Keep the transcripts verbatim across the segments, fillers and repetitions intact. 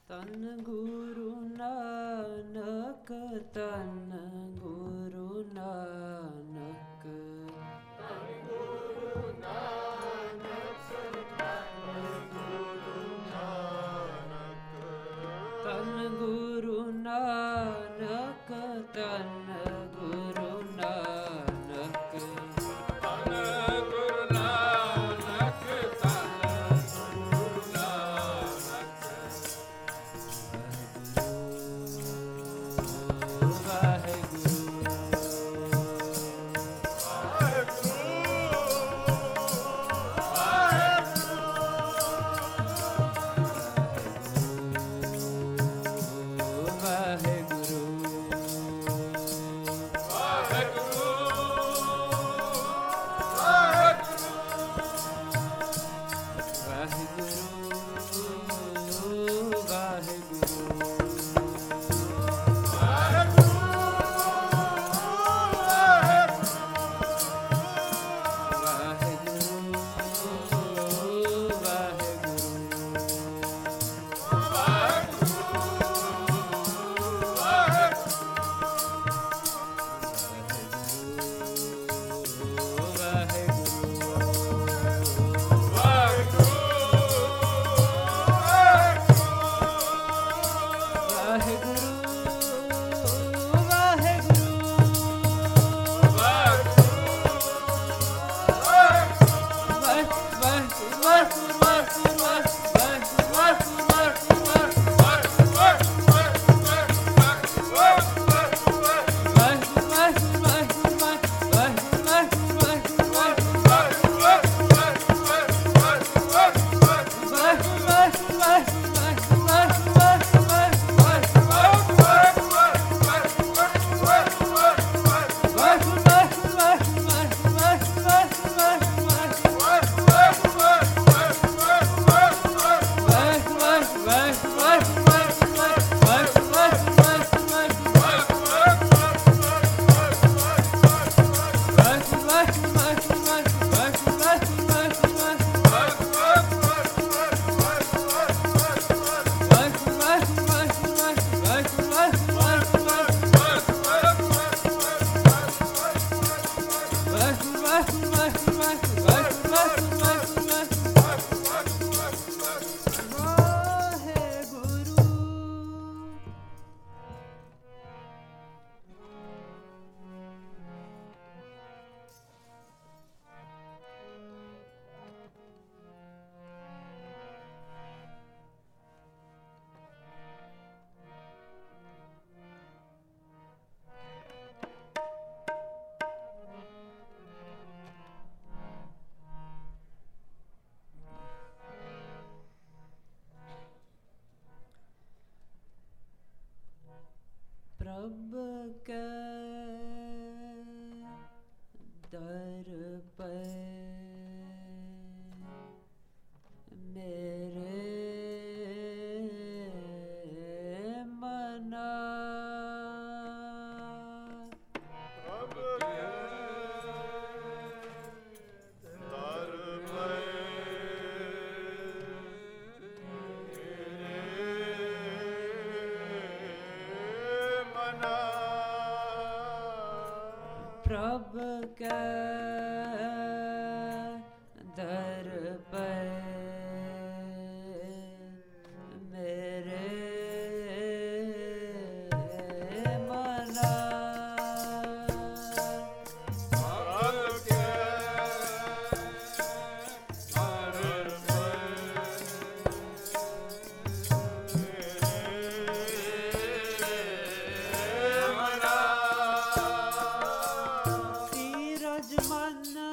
तन गुरु नानक तन गुरु नानक तन गुरु नानक तन गुरु नानक तन गुरु नानक तन गुरु नानक तन गुरु नानक प्रभ के दर पे मेरे मना प्रभ के दर पे प्रभ के दर पे मेरे मना प्रभ के दर पे मेरे मना मन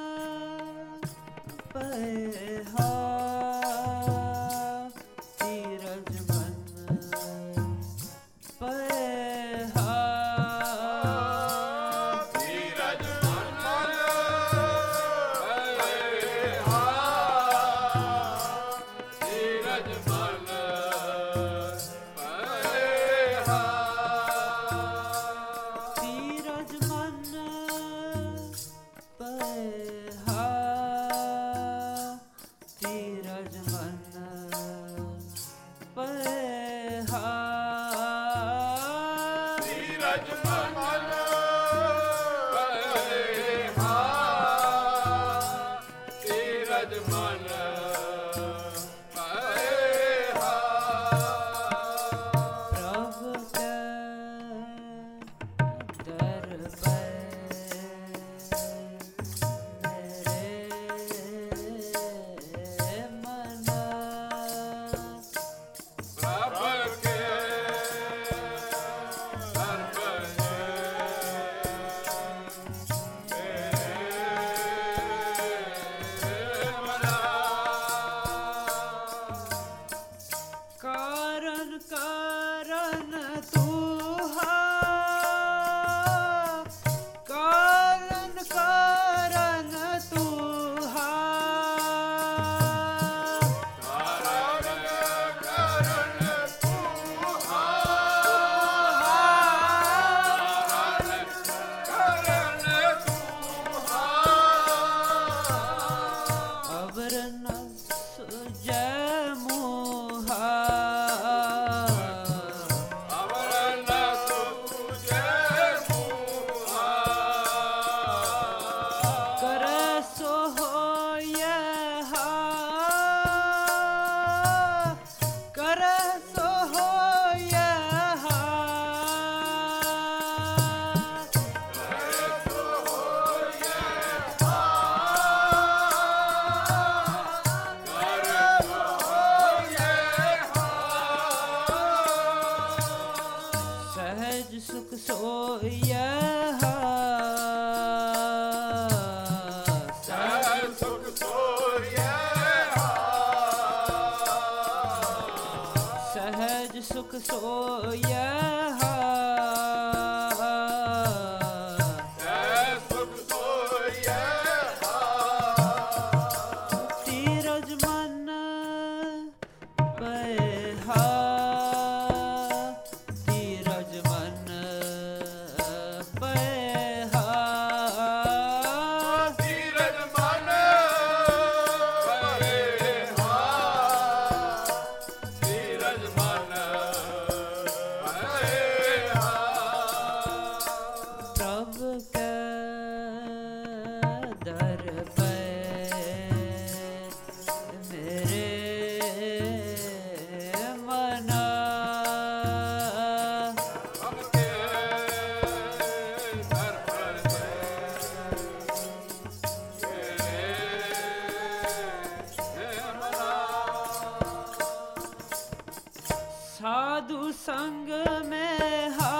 साधु संग में हा,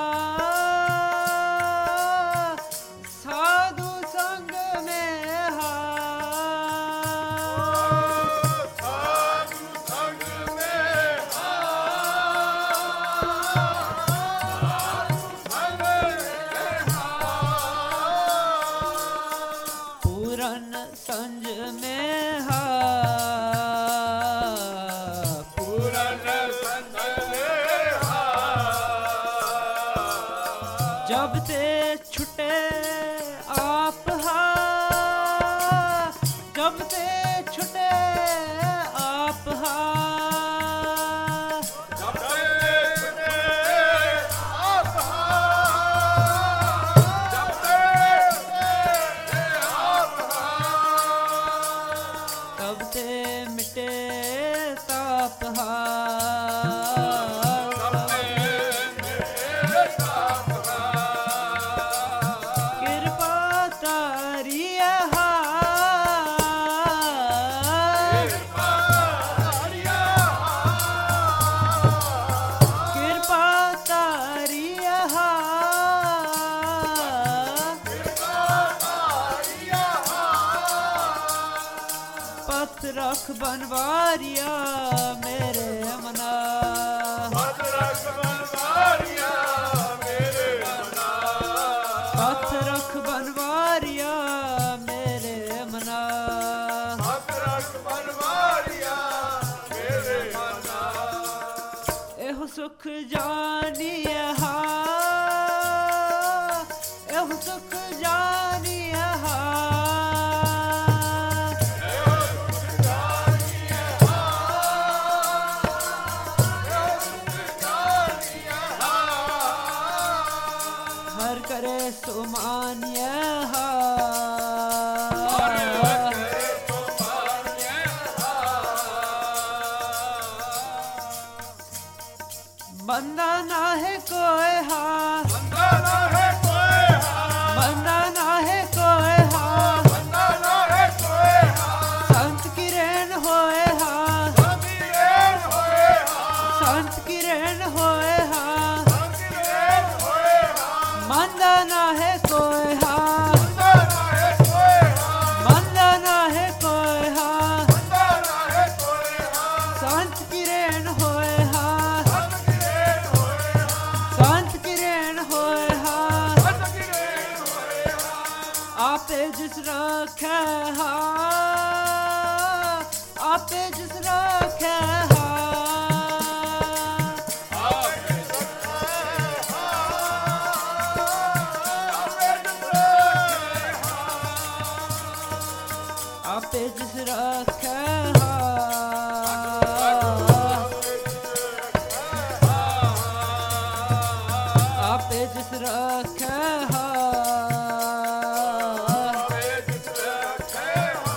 साधु संग में हा, साधु संग में हा, साधु संग में हा, पूरन संज में हा, जब ते छुटे आप हा, जब ते छुटे आप हा, जब ते छुटे आप हा, जब ते छुटे आप हा, तब ते मिटे ताप हा, रख बनवारिया मेरे मना, पथ रख बनवारिया मेरे मना, पथ रख बनवारिया मेरे मना, पथ रख बनवारिया मेरे मना, एहो सुख जानिए हा, एहो सुख जानिए हा, करे सुमान्य हा बंदा ना है कोई हा बंदा ना है कोई हा बंदा ना है कोई हा बंदा ना है कोई हा संत की रेन होए हा संत की रेन होए हा संत की रेन होए हा संत की रेन होए हा बंदा ना है कोई हा बंदा ना है कोई हा बंदा ना है कोई हा बंदा ना है कोई हा संत की रेन होए हा संत की रेन होए हा संत की रेन होए हा संत की रेन होए हा आपे जिस रखे हा आपे जिस रखे हा आपे रखे हा आपे जिस रखे हा आपे जिस रखे हा आपे जिस रखे हा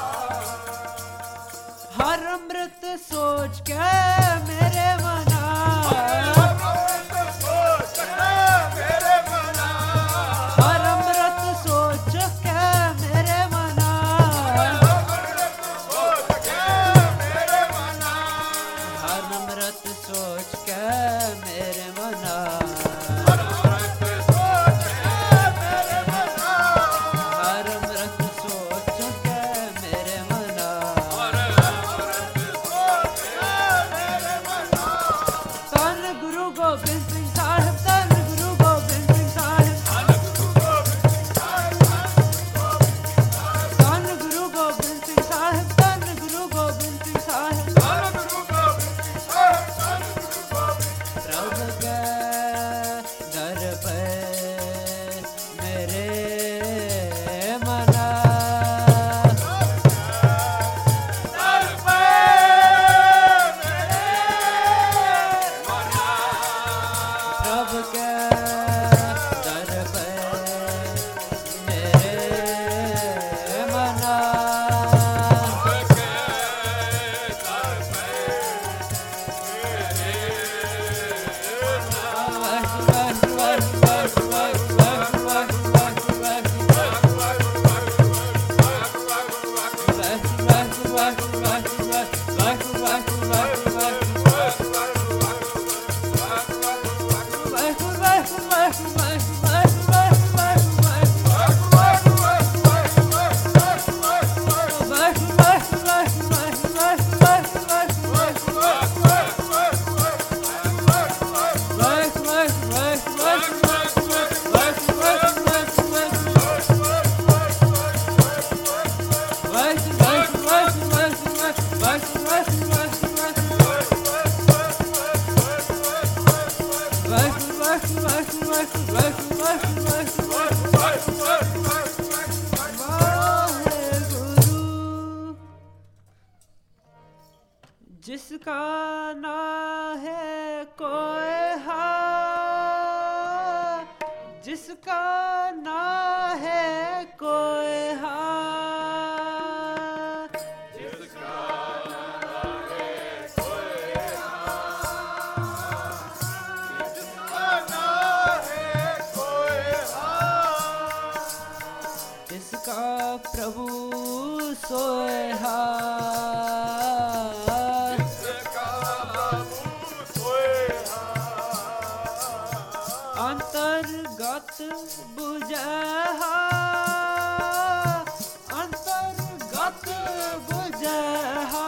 हर अमृत सोच के मेरे मना अमृत सोच है मेरे मना हर अमृत सोच के मेरे मना अमृत सोच है मेरे मना हर अमृत सोच के मेरे मना अमृत सोच है मेरे मना हर अमृत सोच के मेरे मना अमृत सोच है मेरे मना तन गुरु गोबिंद सिंह साहिब तन गुरु गोबिंद सिंह साहिब धन गुरु गोबिंद सिंह साहिब तन गुरु गोबिंद सिंह साहिब तन गुरु गोबिंद सिंह साहिब धन गुरु गोबिंद सिंह धन गुरु गोबिंद प्रभु के दर पे मेरे मना दर पे मेरे मना प्रभु के दर पे मेरे मना के दर पे मेरे जिसका ना है कोई हा जिसका ना है कोई हा जिसका प्रभु सोए हा अंतर्गत बुझे हा अंतर्गत बुझे हा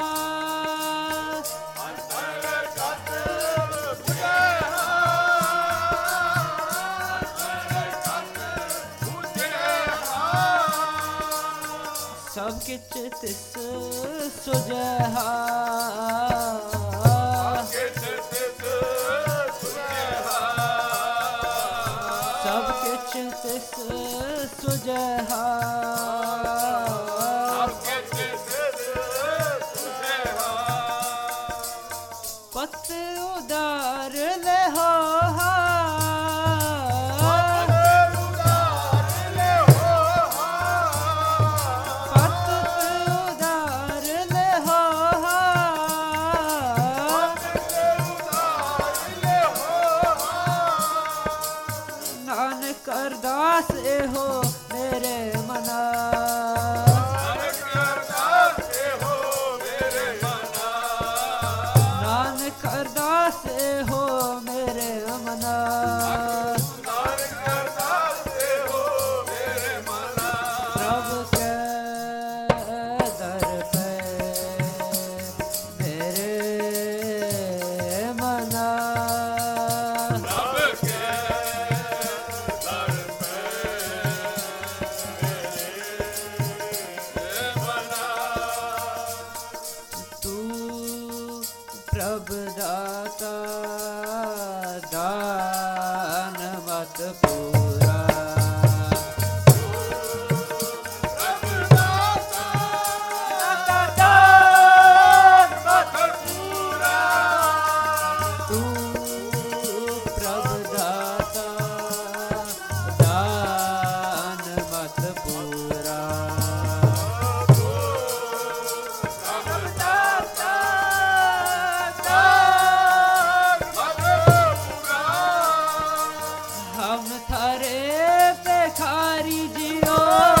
सबके चित सुझे हा सबके चित सुझे हा पत्ते उदार ले हो हा ਅਰਦਾਸ ਇਹੋ ਮੇਰੇ ਮਨਾ ਨਾਨਕ ਅਰਦਾਸ ਇਹੋ ਮੇਰੇ ਮਨਾ ਪ੍ਰਭ ਕੈ ਦਰ ਪੈ ਮੇਰੇ ਮਨਾ ਤੂੰ ਪ੍ਰਭ ਦਾਤਾ ਦਾਨ ਮਤ ਪੂਰਾ ਹਮ ਥਾਰੇ ਭਿਖਾਰੀ ਜੀਓ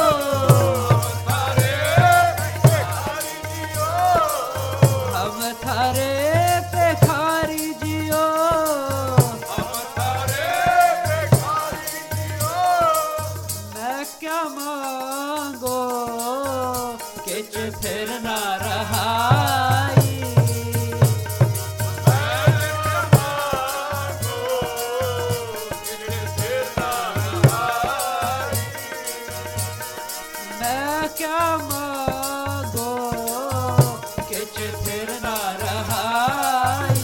ਹਮ ਥਾਰੇ ਭਿਖਾਰੀ ਜੀਓ ਮੈਂ ਕਿਆ ਮੰਗੋ ਕਿਛ ਫਿਰ ਨਾ ਰਹਾਈ ਮੈਂ ਕਿਆ ਮੰਗੋ ਕਿਛ ਫਿਰ ਨਾ ਰਹਾਈ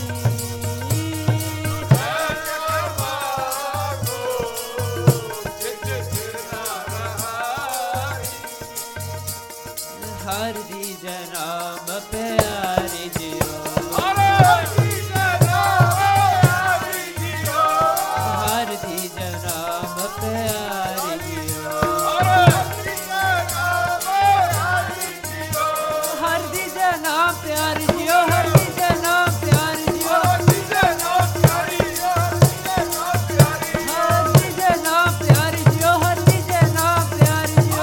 ਹਰ ਦੀ ਜਨਾਮ ਪਿਆਰੀ ਜੀਓ ਹਰ ਦੀ ਜਨਾਮ ਪਿਆਰੀ ਜੀਓ ਹਰ ਦੀ ਜਨਾਮ ਪਿਆਰੀ ਜੀਓ ਹਰ ਦੀ ਜਨਾਮ ਪਿਆਰੀ ਜੀਓ ਹਰ ਦੀ ਜਨਾਮ ਪਿਆਰੀ ਜੀਓ ਹਰ ਦੀ ਜਨਾਮ ਪਿਆਰੀ ਜੀਓ ਹਰ ਦੀ ਜਨਾਮ ਪਿਆਰੀ ਜੀਓ ਹਰ ਦੀ ਜਨਾਮ ਪਿਆਰੀ ਜੀਓ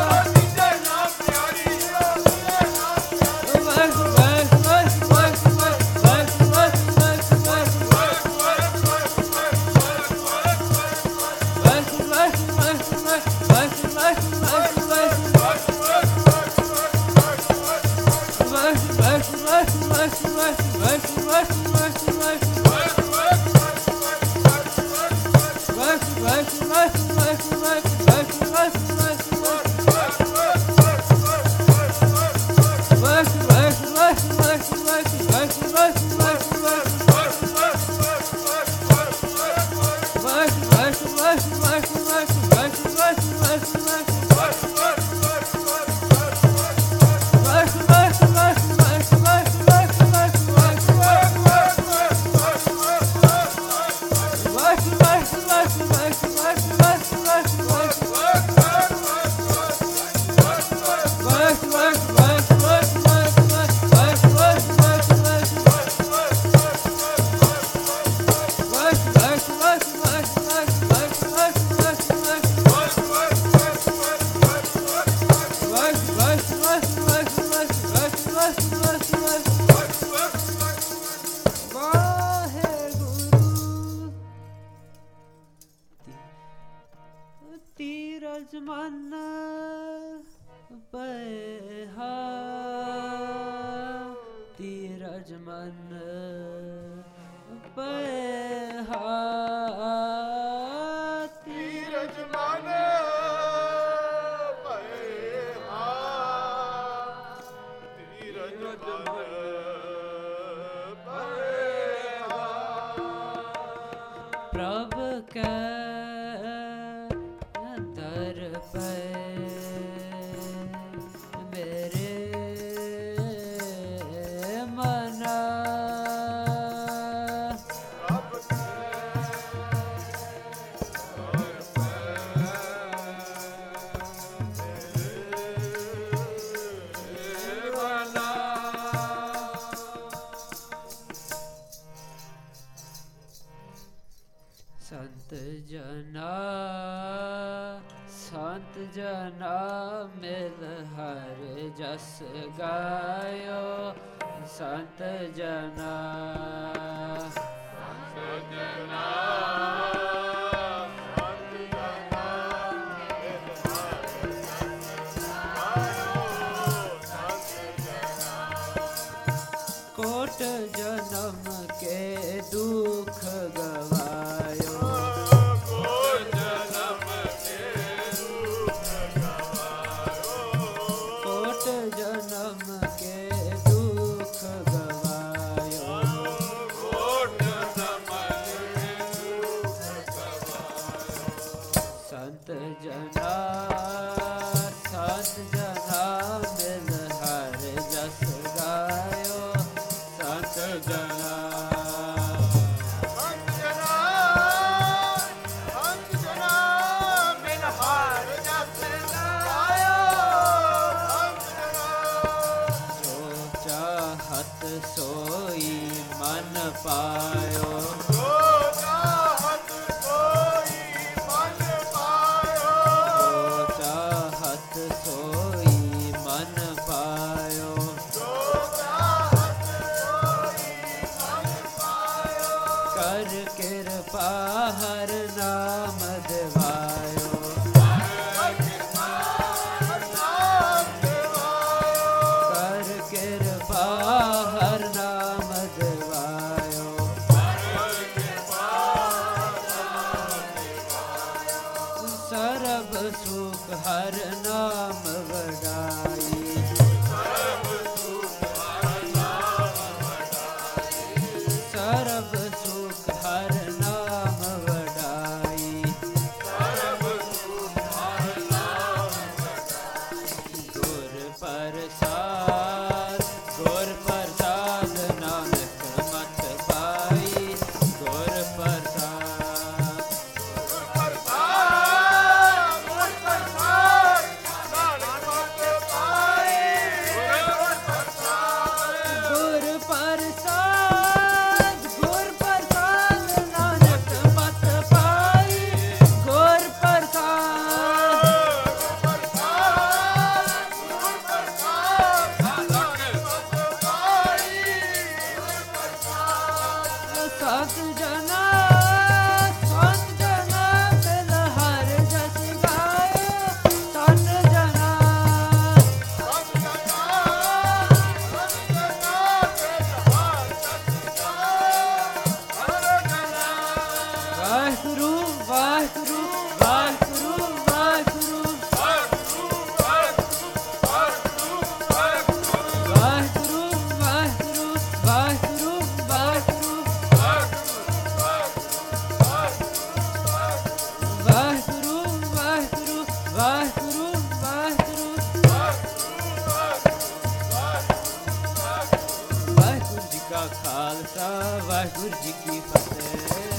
ਤੀਰਜ ਮਨ ਬਹਾ ਤੀਰਜ ਮਨ ਬਹਾ ਤੀਰਜ ਮਨ ਬਹਾ ਤੀਰਜ ਮਨ ਬਹਾ ਪ੍ਰਭ ਕੈ ਦਰ ਪੈ ਮੇਰੇ ਮਨਾ ਸੰਤ ਜਨਾ ਸੰਤ ਜਨਾ ਮਿਲ ਹਰ ਜਸ ਗਾਇਓ ਸੰਤ ਜਨਾ ਸੰਤ ਜਨਾ ਸੰਤ ਜਨਾ ਮਿਲ ਹਰ ਜਸ ਗਾਇਓ ਸੰਤ ਜਨਾ ਕੋਟ ਜਨਮ ਕੇ ਦੁਖ ਗਵਾਇਓ ਕੋਟ ਜਨਮ ਕੇ ਦੁਖ ਗਵਾਇਓ ਕੋਟ ਜਨਮ ਕੇ ਦੁਖ ਗਵਾਇਓ ਕੋਟ ਜਨਮ ਕੇ ਦੁਖ ਗਵਾਇਓ ਸੰਤ ਜਨਾ ਸੰਤ ਜਨਾ ਮਿਲ ਹਰ ਜਸ ਗਾਇਓ ਸੰਤ ਜਨਾ ਸੰਤ ਜਨਾ ਸੰਤ ਜਨਾ ਮਿਲ ਹਰ ਜਸ ਗਾਇਓ ਸੰਤ ਜਨਾ ਜੋ ਚਾਹਤ ਸੋਈ ਮਨ ਪਾਇਓ ਜੋ ਚਾਹਤ ਕੋਈ ਮਨ ਪਾਇਓ ਜੋ ਚਾਹਤ ਸੋਈ ਮਨ ਪਾਇਓ ਜੋ ਚਾਹਤ ਕੋਈ ਮਨ ਪਾਇਓ ਕਰ ਕਿਰਪਾ ਹਰ ਨਾਮ ਦਿਵਾਇਓ ਕਰ ਕਿਰਪਾ ਹਰ ਨਾਮ ਦਿਵਾਇਓ ਕਰ ਕਿਰਪਾ ਹਰ ਨਾਮ ਦਿਵਾਇਓ ਕਰ ਕਿਰਪਾ ਨਾਮ ਦਿਵਾਇਓ ਸਰਬ ਸੁਖ ਹਰ ਨਾਮ ਵਡਾਈ ਸਰਬ ਸੁਖ ਹਰ ਨਾਮ ਵਡਾਈ ਸਰਬ ਸੁਖ ਹਰ ਨਾਮ ਵਡਾਈ ਸਰਬ ਸੁਖ ਹਰ ਨਾਮ ਵਡਾਈ ਗੁਰ ਪ੍ਰਸਾਦ ਗੁਰ ਪ੍ਰਸਾਦ ਨਾਨਕ ਮਤ ਪਾਈ ਗੁਰ ਪ੍ਰਸਾਦ ਪ੍ਰਸਾਦ ਗੁਰ ਪ੍ਰਸਾਦ ਨਾਨਕ ਮਤ ਪਾਈ ਗੁਰ ਪ੍ਰਸਾਦ ਗੁਰ ਪ੍ਰਸਾਦ ਗੁਰ ਪ੍ਰਸਾਦ ਨਾਨਕ ਮਤ ਪਾਈ ਗੁਰ ਪ੍ਰਸਾਦ ਸਤ ਜਨਾ ਸਤ ਜਨਾ ਮਿਲ ਹਰ ਜਸ ਗਾਇਓ ਸਤ ਜਨਾ ਵਾਹਿਗੁਰੂ ਵਾਹਿਗੁਰੂ ਵਾਹਿਗੁਰੂ ਵਾਹਿਗੁਰੂ ਵਾਹਿਗੁਰੂ ਵਾਹਿਗੁਰੂ ਵਾਹਿਗੁਰੂ ਵਾਹਿਗੁਰੂ ਵਾਹਿਗੁਰੂ ਵਾਹਿਗੁਰੂ ਵਾਹਿਗੁਰੂ ਵਾਹਿਗੁਰੂ ਵਾਹਿਗੁਰੂ ਜੀ ਕਾ ਖਾਲਸਾ ਵਾਹਿਗੁਰੂ ਜੀ ਕੀ ਫਤਿਹ।